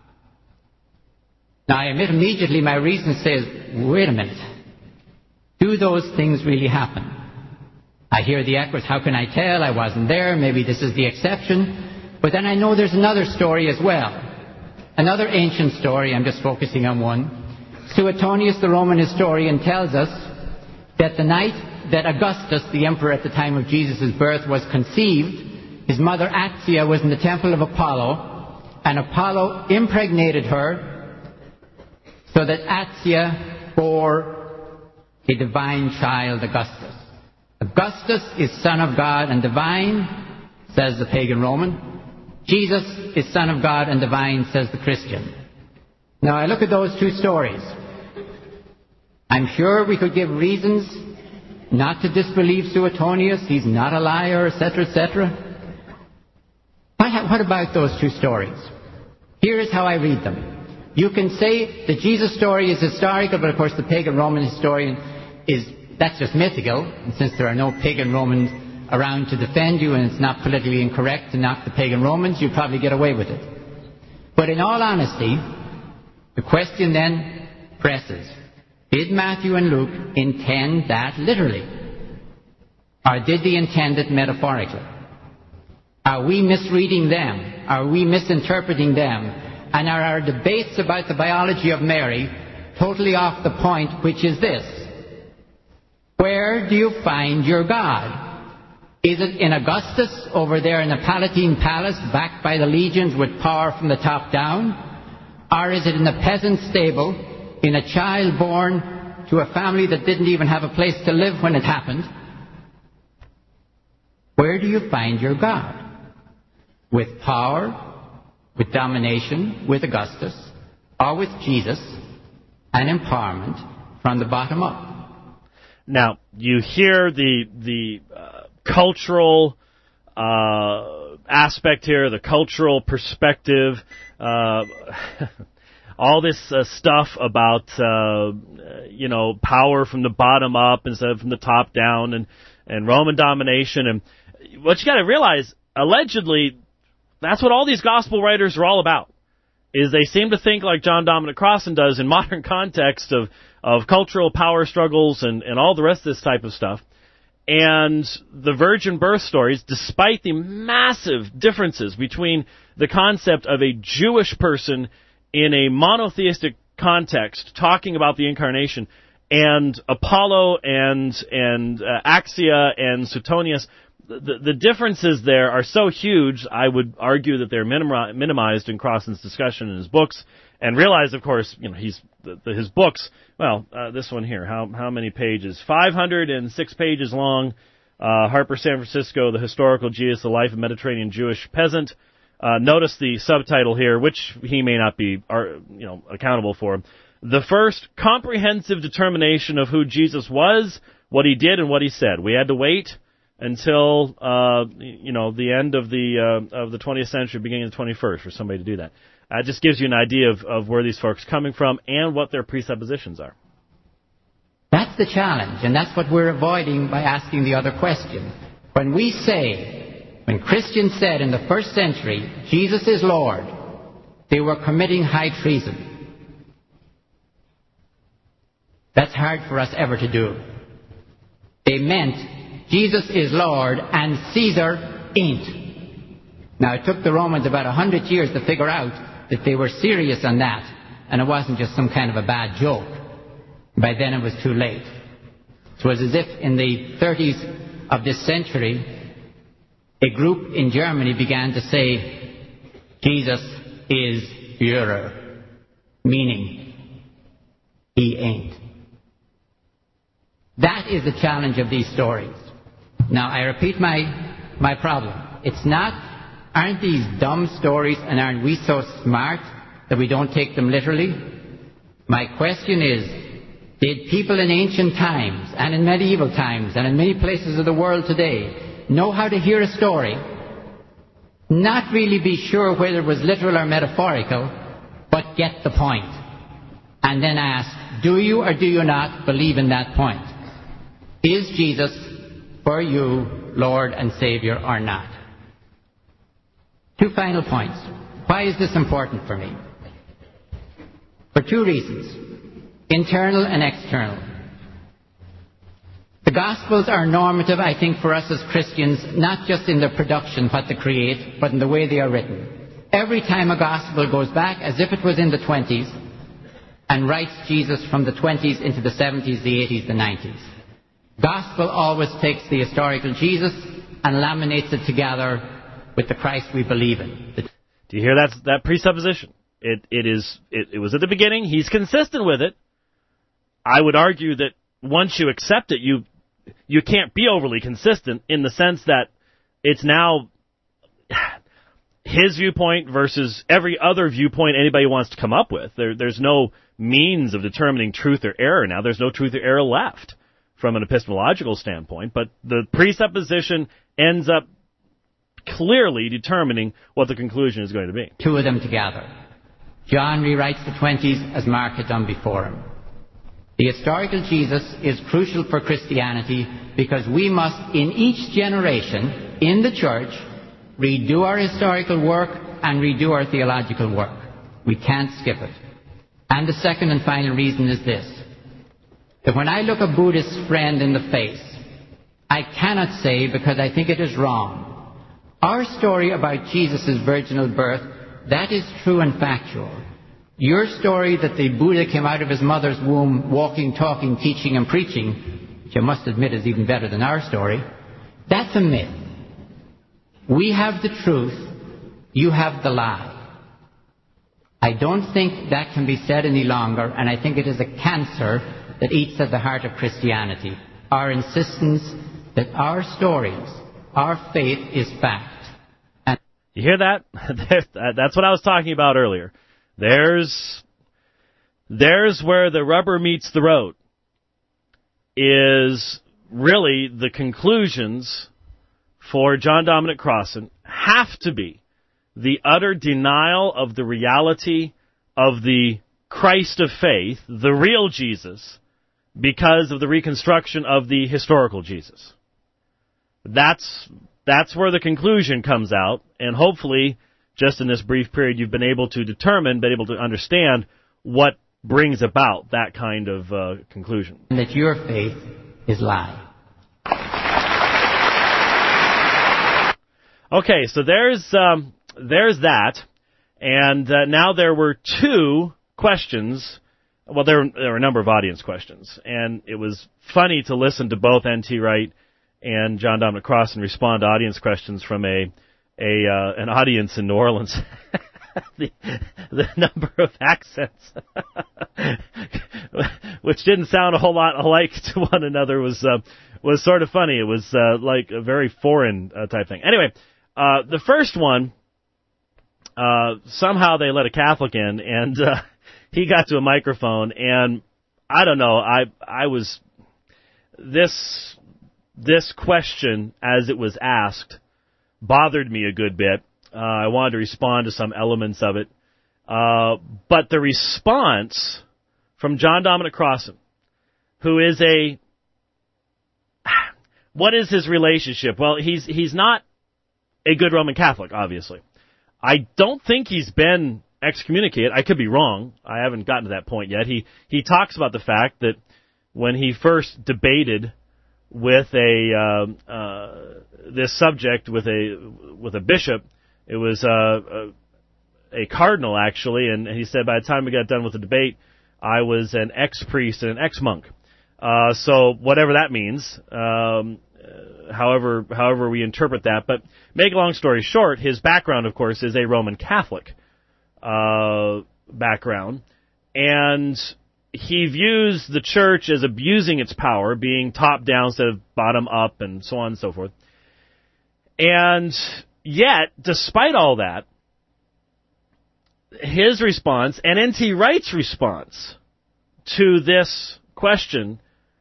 Now I admit immediately my reason says, wait a minute, do those things really happen? I hear the echoes, how can I tell? I wasn't there, maybe this is the exception. But then I know there's another story as well. Another ancient story, I'm just focusing on one. Suetonius, the Roman historian, tells us that the night that Augustus, the emperor at the time of Jesus' birth, was conceived, his mother Actia was in the temple of Apollo, and Apollo impregnated her so that Actia bore a divine child, Augustus. Augustus is Son of God and divine, says the pagan Roman. Jesus is Son of God and divine, says the Christian. Now I look at those two stories. I'm sure we could give reasons not to disbelieve Suetonius. He's not a liar, etc., etc. What about those two stories? Here is how I read them. You can say the Jesus story is historical, but of course the pagan Roman historian that's just mythical. And since there are no pagan Romans around to defend you, and it's not politically incorrect to knock the pagan Romans, you probably get away with it. But in all honesty, the question then presses. Did Matthew and Luke intend that literally? Or did they intend it metaphorically? Are we misreading them? Are we misinterpreting them? And are our debates about the biology of Mary totally off the point, which is this? Where do you find your God? Is it in Augustus over there in the Palatine Palace, backed by the legions with power from the top down? Or is it in the peasant stable, in a child born to a family that didn't even have a place to live when it happened? Where do you find your God? With power, with domination, with Augustus, or with Jesus, and empowerment from the bottom up? Now, you hear the cultural aspect here, the cultural perspective, all this stuff about, power from the bottom up instead of from the top down, and Roman domination. And what you got to realize, allegedly, that's what all these gospel writers are all about, is they seem to think like John Dominic Crossan does in modern context of cultural power struggles and all the rest of this type of stuff. And the virgin birth stories, despite the massive differences between the concept of a Jewish person in a monotheistic context talking about the incarnation and Apollo and Actia and Suetonius, the differences there are so huge, I would argue that they're minimized in Crossan's discussion in his books. And realize, of course, his books, this one here, how many pages? 506 pages long. Harper San Francisco, The Historical Jesus, The Life of Mediterranean Jewish Peasant. Notice the subtitle here, which he may not be, accountable for. The first comprehensive determination of who Jesus was, what he did, and what he said. We had to wait until the end of the 20th century, beginning of the 21st, for somebody to do that. It just gives you an idea of where these folks are coming from and what their presuppositions are. That's the challenge, and that's what we're avoiding by asking the other question. When Christians said in the first century, Jesus is Lord, they were committing high treason. That's hard for us ever to do. They meant Jesus is Lord and Caesar ain't. Now, it took the Romans about 100 years to figure out that they were serious on that, and it wasn't just some kind of a bad joke. By then it was too late. It was as if in the 30s of this century, a group in Germany began to say, Jesus is Führer, meaning he ain't. That is the challenge of these stories. Now, I repeat my problem. It's not, aren't these dumb stories and aren't we so smart that we don't take them literally? My question is, did people in ancient times and in medieval times and in many places of the world today know how to hear a story, not really be sure whether it was literal or metaphorical, but get the point, and then ask, do you or do you not believe in that point? Is Jesus for you Lord and Savior or not? 2 final points. Why is this important for me? For 2 reasons, internal and external. The Gospels are normative, I think, for us as Christians, not just in their production, what they create, but in the way they are written. Every time a Gospel goes back as if it was in the 20s and writes Jesus from the 20s into the 70s, the 80s, the 90s. Gospel always takes the historical Jesus and laminates it together with the Christ we believe in. Do you hear that presupposition? It was at the beginning. He's consistent with it. I would argue that once you accept it, you can't be overly consistent in the sense that it's now his viewpoint versus every other viewpoint anybody wants to come up with. There's no means of determining truth or error now. There's no truth or error left from an epistemological standpoint, but the presupposition ends up clearly determining what the conclusion is going to be. 2 of them together. John rewrites the 20s as Mark had done before him. The historical Jesus is crucial for Christianity because we must, in each generation, in the church, redo our historical work and redo our theological work. We can't skip it. And the second and final reason is this, that when I look a Buddhist friend in the face, I cannot say, because I think it is wrong, our story about Jesus' virginal birth, that is true and factual. Your story that the Buddha came out of his mother's womb walking, talking, teaching and preaching, which I must admit is even better than our story, that's a myth. We have the truth, you have the lie. I don't think that can be said any longer, and I think it is a cancer that eats at the heart of Christianity. Our insistence that our stories, our faith is fact. And you hear that? That's what I was talking about earlier. There's where the rubber meets the road, is really the conclusions for John Dominic Crossan have to be the utter denial of the reality of the Christ of faith, the real Jesus, because of the reconstruction of the historical Jesus. That's where the conclusion comes out, and hopefully, just in this brief period, you've been able to determine, been able to understand what brings about that kind of conclusion. And that your faith is lie. Okay, so there's that, and now there were 2 questions. Well, there were a number of audience questions, and it was funny to listen to both N.T. Wright and John Dominic Crossan respond to audience questions from an audience in New Orleans. the number of accents, which didn't sound a whole lot alike to one another, was sort of funny. It was like a very foreign type thing. Anyway, the first one, somehow they let a Catholic in, and he got to a microphone, and I don't know, I was this question as it was asked bothered me a good bit. I wanted to respond to some elements of it. But the response from John Dominic Crossan, who is what is his relationship? Well, he's not a good Roman Catholic, obviously. I don't think he's been excommunicated. I could be wrong. I haven't gotten to that point yet. He talks about the fact that when he first debated with this subject with a bishop, it was a cardinal actually, and he said by the time we got done with the debate, I was an ex-priest and an ex-monk. So whatever that means, however we interpret that. But make a long story short, his background, of course, is a Roman Catholic background, and he views the church as abusing its power, being top down instead of bottom up, and so on and so forth. And Yet, despite all that, his response and N.T. Wright's response to this question,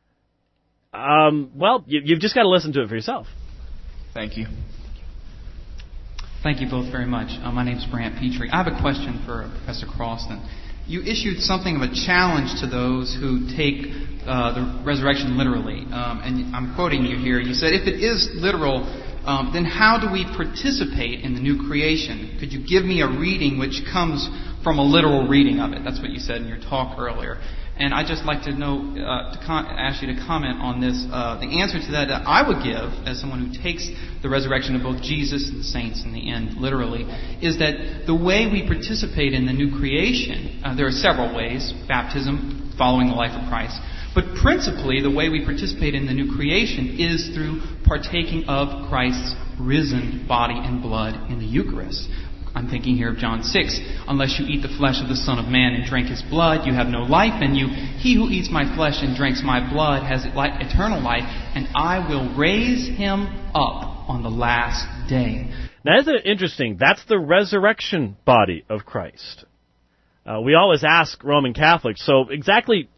you've just got to listen to it for yourself. Thank you. Thank you both very much. My name is Brant Petrie. I have a question for Professor Crossan. You issued something of a challenge to those who take the resurrection literally. And I'm quoting you here. You said, if it is literal, then how do we participate in the new creation? Could you give me a reading which comes from a literal reading of it? That's what you said in your talk earlier. And I'd just like to know, ask you to comment on this. The answer to that I would give, as someone who takes the resurrection of both Jesus and the saints in the end literally, is that the way we participate in the new creation, there are several ways: baptism, following the life of Christ. But principally, the way we participate in the new creation is through partaking of Christ's risen body and blood in the Eucharist. I'm thinking here of John 6. Unless you eat the flesh of the Son of Man and drink His blood, you have no life in you. He who eats my flesh and drinks my blood has eternal life, and I will raise him up on the last day. Now, isn't it interesting? That's the resurrection body of Christ. We always ask Roman Catholics, so exactly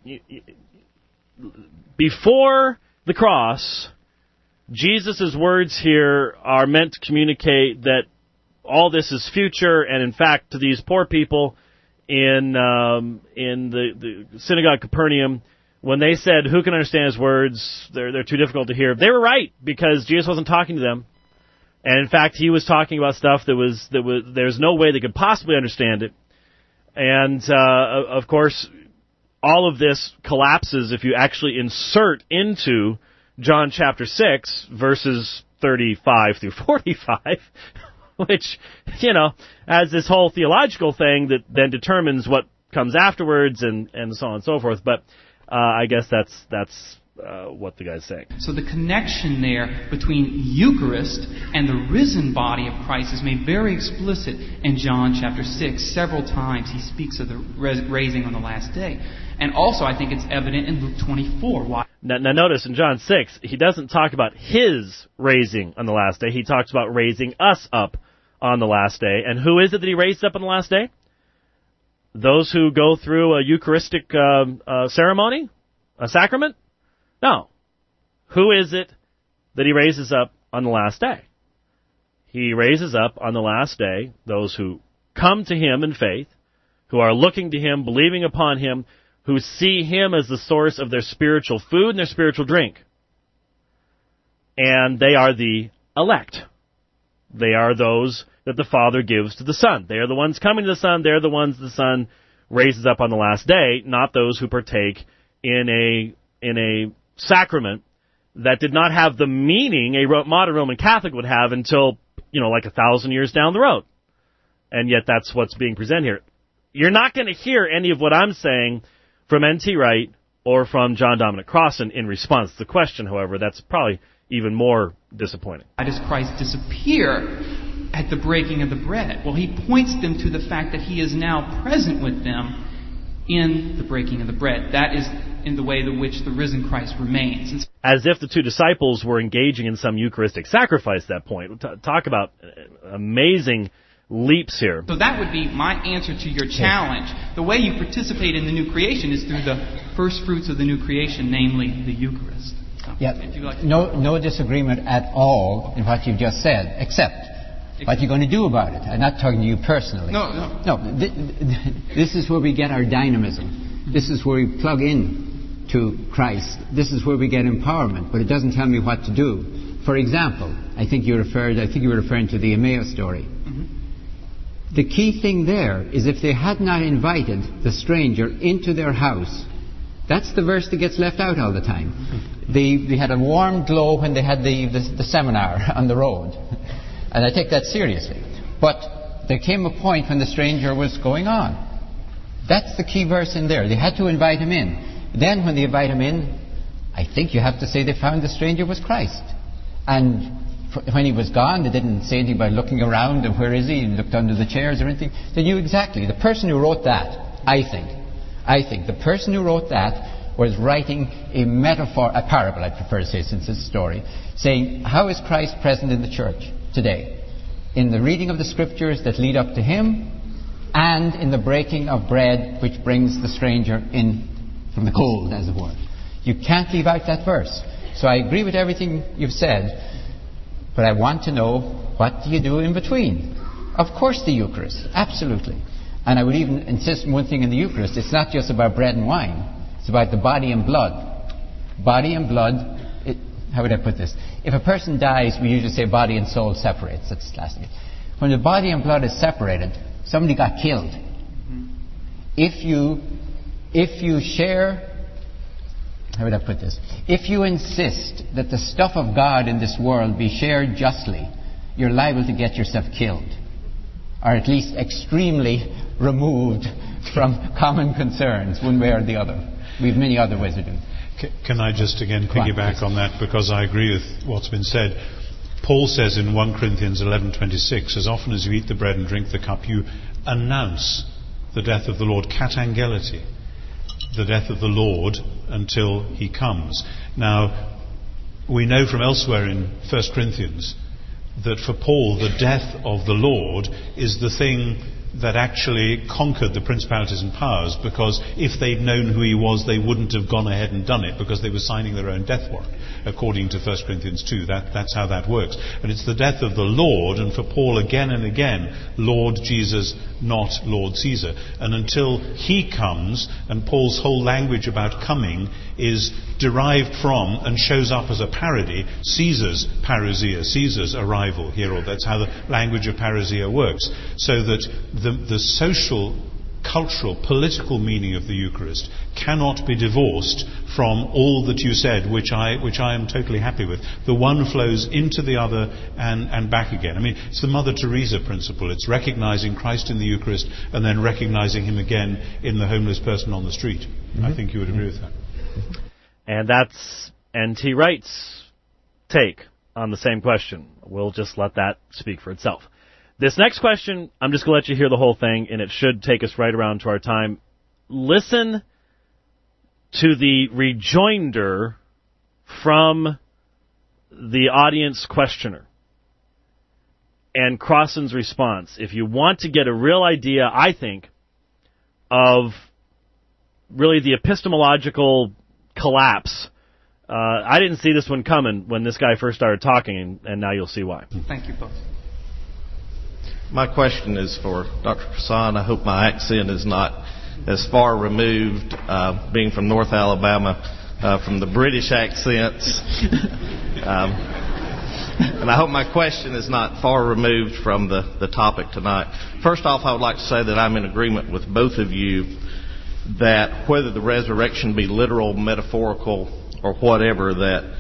before the cross, Jesus' words here are meant to communicate that all this is future, and in fact, to these poor people in the synagogue Capernaum, when they said, "Who can understand his words? They're too difficult to hear," they were right, because Jesus wasn't talking to them, and in fact, he was talking about stuff there's no way they could possibly understand it, and of course, all of this collapses if you actually insert into John chapter 6, verses 35 through 45. Which, has this whole theological thing that then determines what comes afterwards and so on and so forth. But I guess that's what the guy's saying. So the connection there between Eucharist and the risen body of Christ is made very explicit in John chapter 6. Several times he speaks of the raising on the last day. And also I think it's evident in Luke 24. Why? Now notice in John 6, he doesn't talk about his raising on the last day. He talks about raising us up on the last day. And who is it that he raised up on the last day? Those who go through a Eucharistic ceremony? A sacrament? No. Who is it that he raises up on the last day? He raises up on the last day those who come to him in faith, who are looking to him, believing upon him, who see him as the source of their spiritual food and their spiritual drink. And they are the elect. They are those that the Father gives to the Son. They are the ones coming to the Son. They're the ones the Son raises up on the last day, not those who partake in a sacrament that did not have the meaning a modern Roman Catholic would have until, like 1,000 years down the road. And yet that's what's being presented here. You're not going to hear any of what I'm saying from N.T. Wright or from John Dominic Crossan in response to the question, however. That's probably even more disappointing. Why does Christ disappear at the breaking of the bread? Well, he points them to the fact that he is now present with them in the breaking of the bread. That is in the way in which the risen Christ remains. As if the two disciples were engaging in some Eucharistic sacrifice at that point. Talk about amazing leaps here. So that would be my answer to your challenge. The way you participate in the new creation is through the first fruits of the new creation, namely the Eucharist. No disagreement at all in what you've just said, except what you're going to do about it. I'm not talking to you personally. No. This is where we get our dynamism. This is where we plug in to Christ. This is where we get empowerment, but it doesn't tell me what to do. For example, I think you were referring to the Emmaus story. Mm-hmm. The key thing there is if they had not invited the stranger into their house, that's the verse that gets left out all the time. They had a warm glow when they had the seminar on the road. And I take that seriously. But there came a point when the stranger was going on. That's the key verse in there. They had to invite him in. Then when they invite him in, I think you have to say they found the stranger was Christ. And when he was gone, they didn't say anything by looking around and where is he, and looked under the chairs or anything. They knew exactly. The person who wrote that, I think the person who wrote that was writing a metaphor, a parable, I prefer to say, since it's a story, saying, how is Christ present in the church today? in the reading of the scriptures that lead up to him, and in the breaking of bread which brings the stranger in from the cold, as it were. You can't leave out that verse. So I agree with everything you've said, but I want to know, what do you do in between? Of course the Eucharist, absolutely. And I would even insist on one thing in the Eucharist. It's not just about bread and wine. It's about the body and blood. Body and blood, how would I put this? If a person dies, we usually say body and soul separates. That's classic. When the body and blood is separated, somebody got killed. If you share, how would I put this? If you insist that the stuff of God in this world be shared justly, you're liable to get yourself killed, or at least extremely removed from common concerns, one way or the other. We have many other ways of doing it. Can I just again piggyback on that, because I agree with what's been said. Paul says in 1 Corinthians 11:26, as often as you eat the bread and drink the cup, you announce the death of the Lord, katangelity, the death of the Lord until he comes. Now, we know from elsewhere in 1 Corinthians that for Paul, the death of the Lord is the thing that actually conquered the principalities and powers, because if they'd known who he was, they wouldn't have gone ahead and done it, because they were signing their own death warrant, according to 1 Corinthians 2. That's how that works. And it's the death of the Lord, and for Paul again and again, Lord Jesus, not Lord Caesar. And until he comes, and Paul's whole language about coming is derived from and shows up as a parody, Caesar's parousia, Caesar's arrival here, or that's how the language of parousia works. So that the social, cultural, political meaning of the Eucharist cannot be divorced from all that you said, which I am totally happy with. The one flows into the other and back again. I mean, it's the Mother Teresa principle. It's recognizing Christ in the Eucharist and then recognizing him again in the homeless person on the street. Mm-hmm. I think you would agree with that. And that's N.T. Wright's take on the same question. We'll just let that speak for itself. This next question, I'm just going to let you hear the whole thing, and it should take us right around to our time. Listen to the rejoinder from the audience questioner and Crossan's response. If you want to get a real idea, I think, of really the epistemological collapse, I didn't see this one coming when this guy first started talking, and now you'll see why. Thank you both. My question is for Dr. Crossan. I hope my accent is not as far removed, being from North Alabama, from the British accents. And I hope my question is not far removed from the topic tonight. First off, I would like to say that I'm in agreement with both of you that whether the resurrection be literal, metaphorical, or whatever,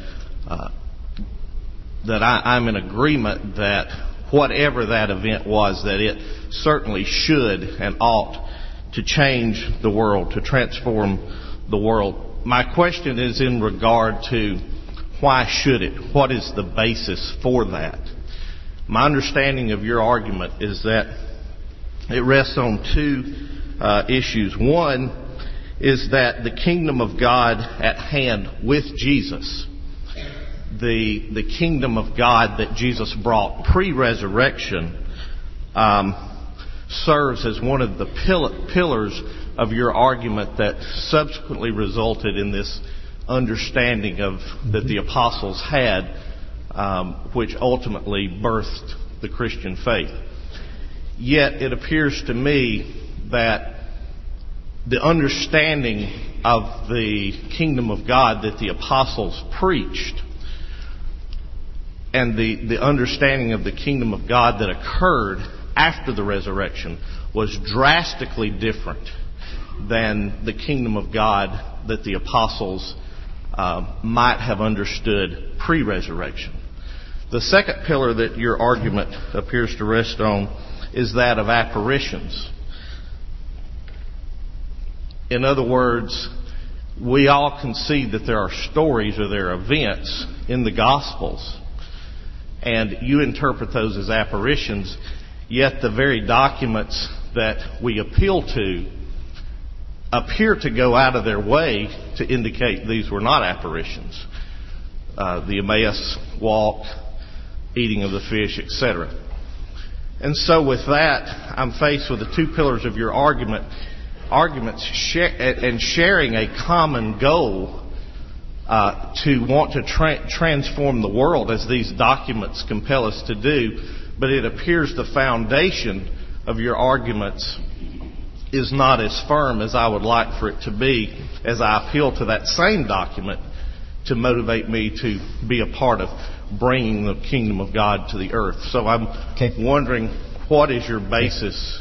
that I'm in agreement that whatever that event was, that it certainly should and ought to change the world, to transform the world. My question is in regard to why should it? What is the basis for that? My understanding of your argument is that it rests on two issues. One is that the kingdom of God at hand with Jesus, the kingdom of God that Jesus brought pre-resurrection, serves as one of the pillars of your argument that subsequently resulted in this understanding of that the apostles had, which ultimately birthed the Christian faith. Yet it appears to me that the understanding of the kingdom of God that the apostles preached and the understanding of the kingdom of God that occurred after the resurrection was drastically different than the kingdom of God that the apostles might have understood pre-resurrection. The second pillar that your argument appears to rest on is that of apparitions. In other words, we all concede that there are stories or there are events in the Gospels, and you interpret those as apparitions, yet the very documents that we appeal to appear to go out of their way to indicate these were not apparitions. The Emmaus walk, eating of the fish, etc. And so with that, I'm faced with the two pillars of your arguments and sharing a common goal to want to transform the world as these documents compel us to do. But it appears the foundation of your arguments is not as firm as I would like for it to be, as I appeal to that same document to motivate me to be a part of bringing the kingdom of God to the earth. So I'm wondering, what is your basis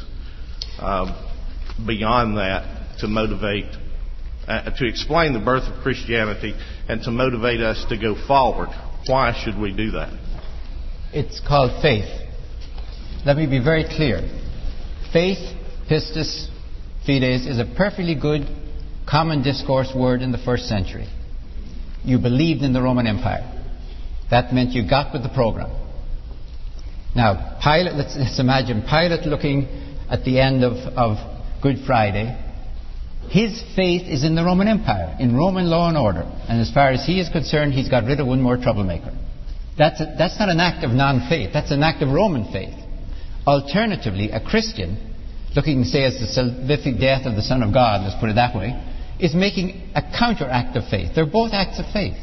beyond that to motivate, to explain the birth of Christianity and to motivate us to go forward? Why should we do that? It's called faith. Let me be very clear. Faith, pistis, fides, is a perfectly good common discourse word in the first century. You believed in the Roman Empire. That meant you got with the program. Now, Pilate, let's imagine Pilate looking at the end of Good Friday. His faith is in the Roman Empire, in Roman law and order. And as far as he is concerned, he's got rid of one more troublemaker. That's not an act of non-faith. That's an act of Roman faith. Alternatively, a Christian, looking, say, as the salvific death of the Son of God, let's put it that way, is making a counteract of faith. They're both acts of faith.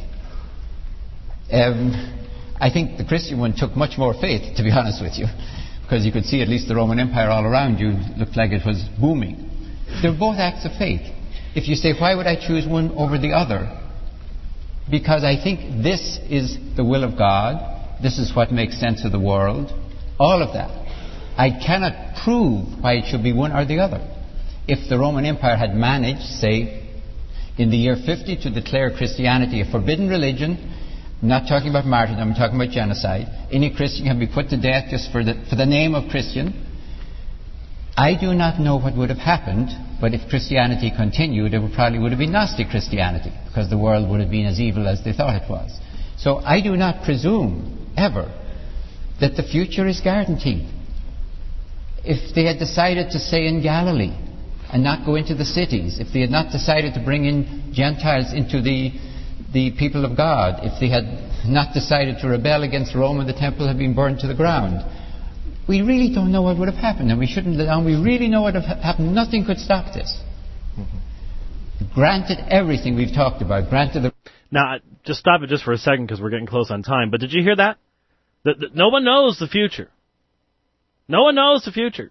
I think the Christian one took much more faith, to be honest with you, because you could see at least the Roman Empire all around you looked like it was booming. They're both acts of faith. If you say, why would I choose one over the other? Because I think this is the will of God. This is what makes sense of the world. All of that. I cannot prove why it should be one or the other. If the Roman Empire had managed, say, in the year 50 to declare Christianity a forbidden religion, I'm not talking about martyrdom, I'm talking about genocide. Any Christian can be put to death just for the name of Christian. I do not know what would have happened, but if Christianity continued, it probably would have been Gnostic Christianity, because the world would have been as evil as they thought it was. So I do not presume, ever, that the future is guaranteed. If they had decided to stay in Galilee and not go into the cities, if they had not decided to bring in Gentiles into the people of God, if they had not decided to rebel against Rome and the temple had been burned to the ground, we really don't know what would have happened, and we shouldn't let down. We really know what would have happened. Nothing could stop this. Granted everything we've talked about, granted the... Now, just stop it just for a second because we're getting close on time, but did you hear that? No one knows the future. No one knows the future.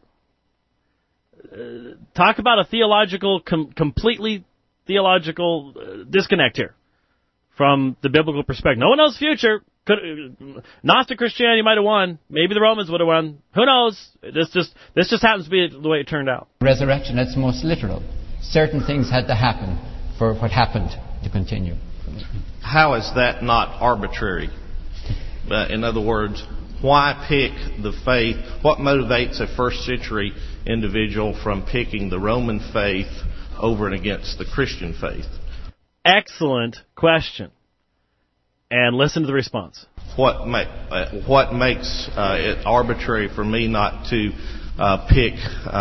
Talk about a theological, completely theological disconnect here from the biblical perspective. No one knows the future. Gnostic Christianity might have won. Maybe the Romans would have won. Who knows? This just happens to be the way it turned out. Resurrection, that's most literal. Certain things had to happen for what happened to continue. How is that not arbitrary? In other words, why pick the faith? What motivates a first century individual from picking the Roman faith over and against the Christian faith? Excellent question. And listen to the response. What makes it arbitrary for me not to pick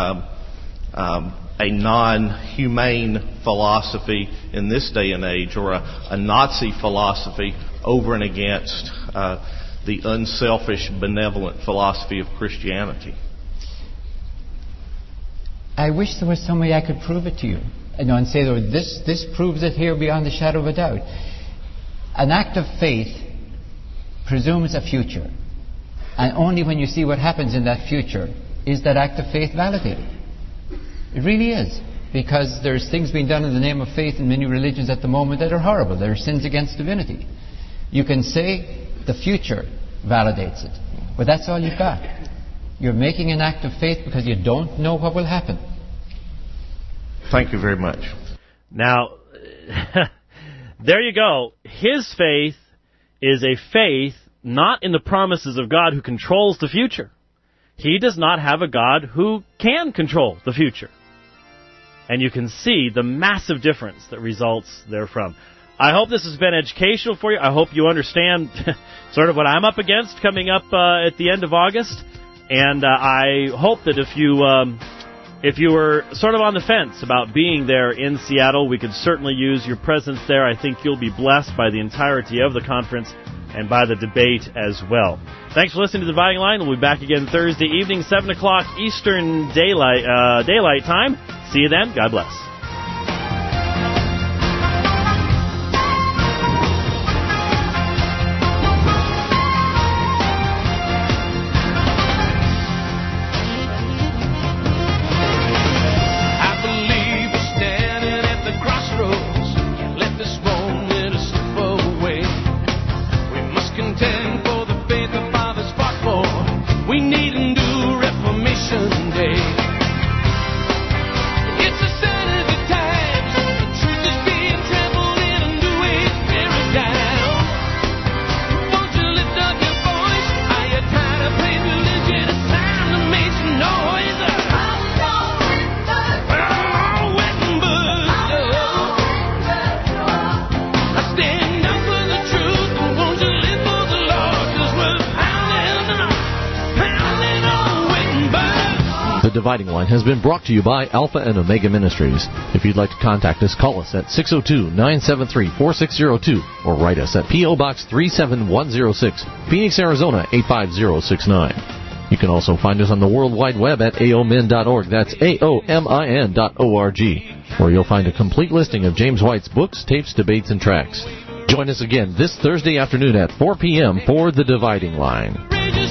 a non-humane philosophy in this day and age, or a Nazi philosophy over and against the unselfish, benevolent philosophy of Christianity? I wish there was some way I could prove it to you. And say, this proves it here beyond the shadow of a doubt. An act of faith presumes a future. And only when you see what happens in that future is that act of faith validated. It really is. Because there's things being done in the name of faith in many religions at the moment that are horrible. They're sins against divinity. You can say the future validates it. But that's all you've got. You're making an act of faith because you don't know what will happen. Thank you very much. Now, there you go. His faith is a faith not in the promises of God who controls the future. He does not have a God who can control the future. And you can see the massive difference that results therefrom. I hope this has been educational for you. I hope you understand sort of what I'm up against coming up at the end of August. And I hope that if you were sort of on the fence about being there in Seattle, we could certainly use your presence there. I think you'll be blessed by the entirety of the conference. and by the debate as well. Thanks for listening to The Dividing Line. We'll be back again Thursday evening, 7 o'clock Eastern Daylight Time. See you then. God bless. Dividing Line has been brought to you by Alpha and Omega Ministries. If you'd like to contact us, call us at 602-973-4602 or write us at P.O. Box 37106, Phoenix, Arizona 85069. You can also find us on the World Wide Web at aomin.org. That's aomin.org, where you'll find a complete listing of James White's books, tapes, debates, and tracts. Join us again this Thursday afternoon at 4 p.m. for The Dividing Line.